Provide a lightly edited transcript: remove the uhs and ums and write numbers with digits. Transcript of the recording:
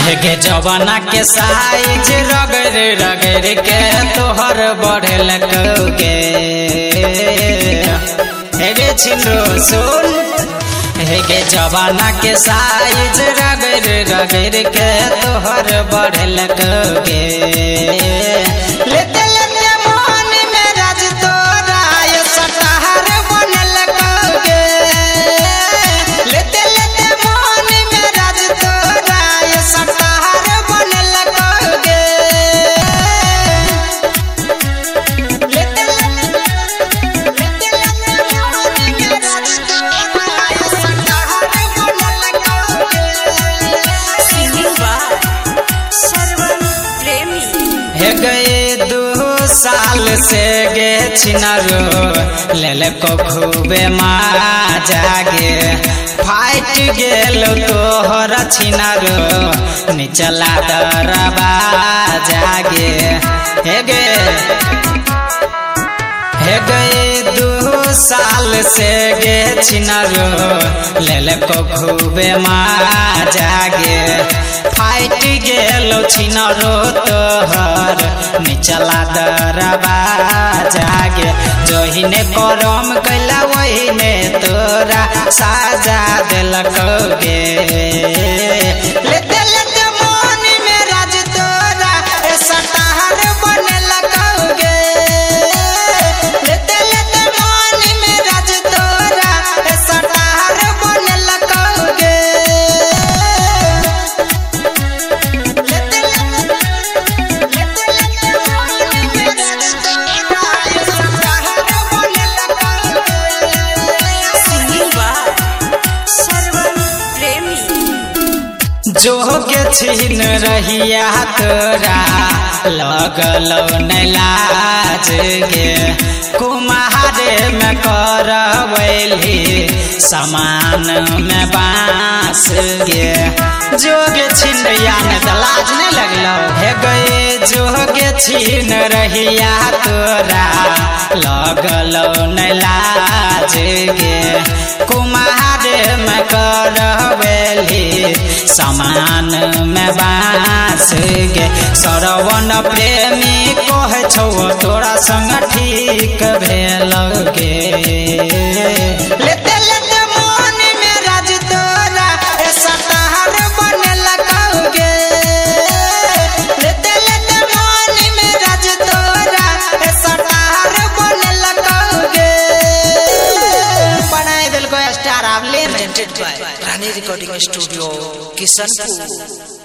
के जवाना के साइज रगड़ रगड़ के तोहर बढ़ल के हे छिंदो सुन के जवाना के साइज रगड़ रगड़ के तोहर बढ़ल के लेते लेते मन में राज तोरा ये सटहर बनल के लेते लेते मन में राज तोरा ये सटहर बनल के लेते लेते मन में राज तोरा ये सटहर बनल के सिंगिंग बाय सरवन प्रेमी। हे गए 2 साल से गे छिनरो ले को खूबे जागे फाइट गेल तोहर छिनरो निचला दरबा जागे हे गए 2 साल से गे छिनरो ले को खूबे जागे फाइट गेल छिनरो तोहर निचला दरबा जागे जहिने करम कैला वहीने तोरा साजा दिलक गे लेते लेते मन में राज तोरा सटहर बनलक गे लेते लेते मन में राज तोरा सटहर बनलक गे जो के छीन रहिया तोरा लगल नहीं लाज गे कुम्हारे में करवैली समान में बांस गे जोगे छीन यान त लाज नहीं लगलो हे गए जोगे छीन रहिया तोरा लगल नहीं लाज गे कुम्हारे में करवैली समान में बांस गे सरवन प्रेमी कह छो तोरा संग ठीक भेल गे लेते लेते मन में राज तोरा सटहर बनल गे लेते लेते मन में राज तोरा सटहर बनल गे बनाए दिल को स्टार आप ले Presented by Rani Recording Studio, Kisanpur।